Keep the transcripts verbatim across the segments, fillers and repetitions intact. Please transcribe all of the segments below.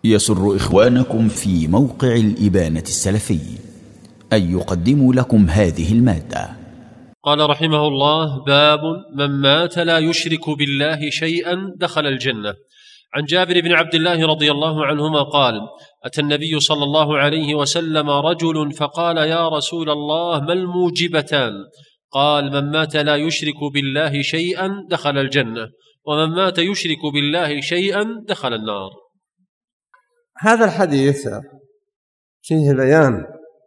يسر إخوانكم في موقع الإبانة السلفي أن يقدموا لكم هذه المادة. قال رحمه الله: باب من مات لا يشرك بالله شيئا دخل الجنة. عن جابر بن عبد الله رضي الله عنهما قال: أتى النبي صلى الله عليه وسلم رجل فقال: يا رسول الله، ما الموجبتان؟ قال: من مات لا يشرك بالله شيئا دخل الجنة، ومن مات يشرك بالله شيئا دخل النار. هذا الحديث فيه بيان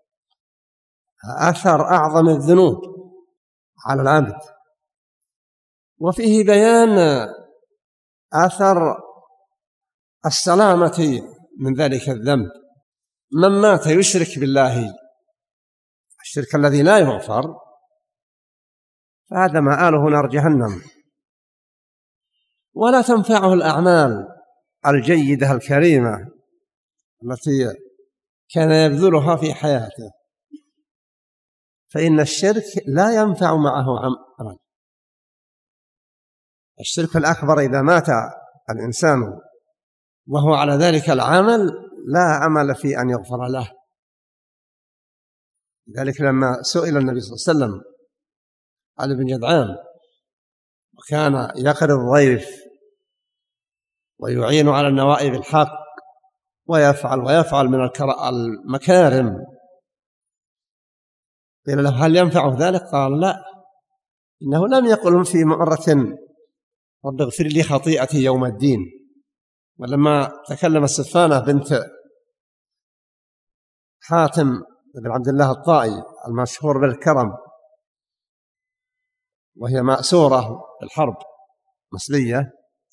أثر أعظم الذنوب على العبد، وفيه بيان أثر السلامة من ذلك الذنب. من مات يشرك بالله، الشرك الذي لا يغفر، فهذا مآله نار جهنم، ولا تنفعه الأعمال الجيدة الكريمة التي كان يبذلها في حياته، فإن الشرك لا ينفع معه عمل. الشرك الأكبر إذا مات الإنسان وهو على ذلك العمل لا أمل في أن يغفر له. لذلك لما سئل النبي صلى الله عليه وسلم علي بن جدعان، وكان يقر الضيف ويعين على النوائب الحق ويفعل ويفعل من المكارم، قيل له: هل ينفع ذلك؟ قال: لا، إنه لم يقل في مرة: رب اغفر لي خطيئتي يوم الدين. ولما تكلم السفانة بنت حاتم بن عبد الله الطائي المشهور بالكرم، وهي مأسورة بالحرب مسلية،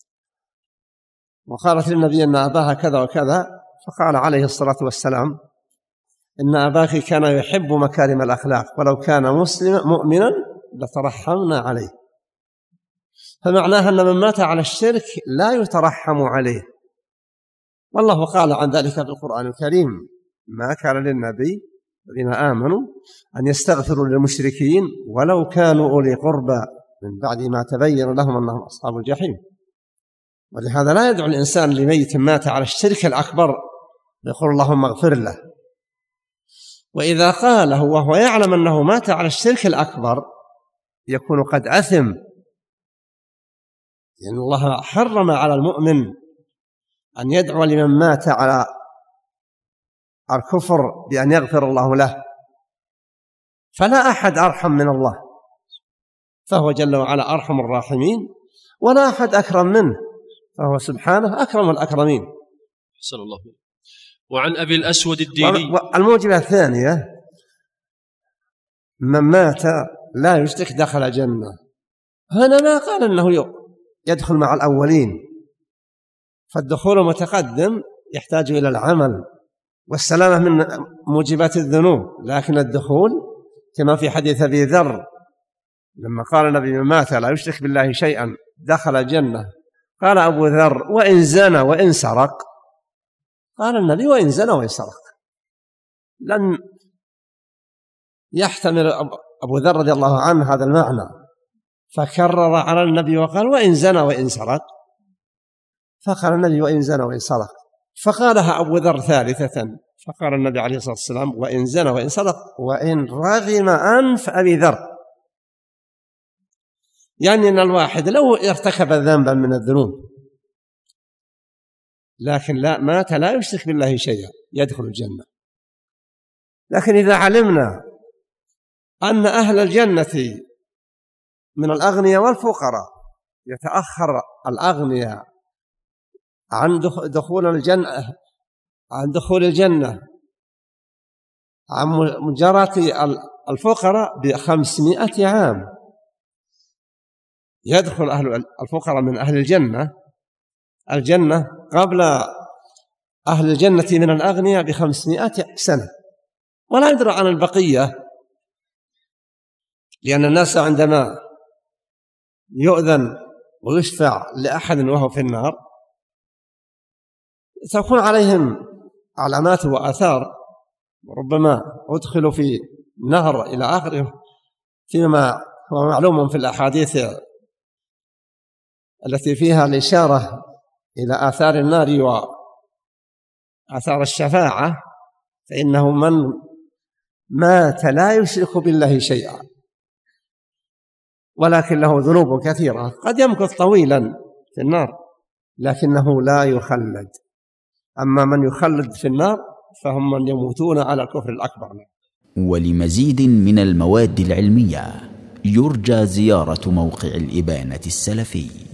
وقالت للنبي أن أباها كذا وكذا، فقال عليه الصلاة والسلام: إن أباك كان يحب مكارم الأخلاق، ولو كان مسلما مؤمنا لترحمنا عليه. فمعناها أن من مات على الشرك لا يترحم عليه، والله قال عن ذلك في القرآن الكريم: ما كان للنبي الذين آمنوا أن يستغفروا للمشركين ولو كانوا أولي قربى من بعد ما تبين لهم أنهم أصحاب الجحيم. ولهذا لا يدعو الإنسان لميت مات على الشرك الأكبر يقول اللهم اغفر له، وإذا قاله وهو يعلم أنه مات على الشرك الأكبر يكون قد أثم، لأن يعني الله حرم على المؤمن أن يدعو لمن مات على الكفر بأن يغفر الله له، فلا أحد أرحم من الله، فهو جل وعلا أرحم الراحمين، ولا أحد أكرم منه، فهو سبحانه أكرم الأكرمين. أحسن الله. وعن أبي الأسود الديني. الموجبة الثانية: من مات لا يشرك دخل الجنة. هنا ما قال أنه يدخل مع الأولين، فالدخول متقدم يحتاج إلى العمل والسلامة من موجبات الذنوب، لكن الدخول كما في حديث أبي ذر لما قال النبي: من مات لا يشرك بالله شيئا دخل الجنة. قال أبو ذر: وإن زنى وإن سرق؟ قال النبي: وإن زنى وإن سرق. لم يحتمل أبو ذر رضي الله عنه هذا المعنى، فكرر على النبي وقال: وإن زنى وإن سرق. فقال النبي: وإن زنى وإن سرق. فقالها أبو ذر ثالثة، فقال النبي عليه الصلاة والسلام: وإن زنى وإن سرق وإن رغم أنف أبي ذر. يعني أن الواحد لو ارتكب ذنبا من الذنوب لكن لا مات لا يشرك بالله شيئا يدخل الجنة. لكن إذا علمنا أن أهل الجنة من الأغنياء والفقراء، يتأخر الأغنياء عن دخول الجنة عن دخول الجنة عن مجاراة الفقراء بخمسمائة عام، يدخل أهل الفقراء من أهل الجنة الجنة قبل أهل الجنة من الأغنياء بخمسمائة سنة، ولا يدرى عن البقية، لأن الناس عندما يؤذن ويشفع لأحد وهو في النار تكون عليهم علامات وآثار، وربما أدخلوا في نهر إلى آخره، فيما هو معلوم في الأحاديث التي فيها الإشارة إلى آثار النار آثار الشفاعة، فإنه من مات لا يشرك بالله شيئا ولكن له ذنوب كثيرة قد يمكث طويلا في النار لكنه لا يخلد. أما من يخلد في النار فهم من يموتون على الكفر الأكبر. ولمزيد من المواد العلمية يرجى زيارة موقع الإبانة السلفي.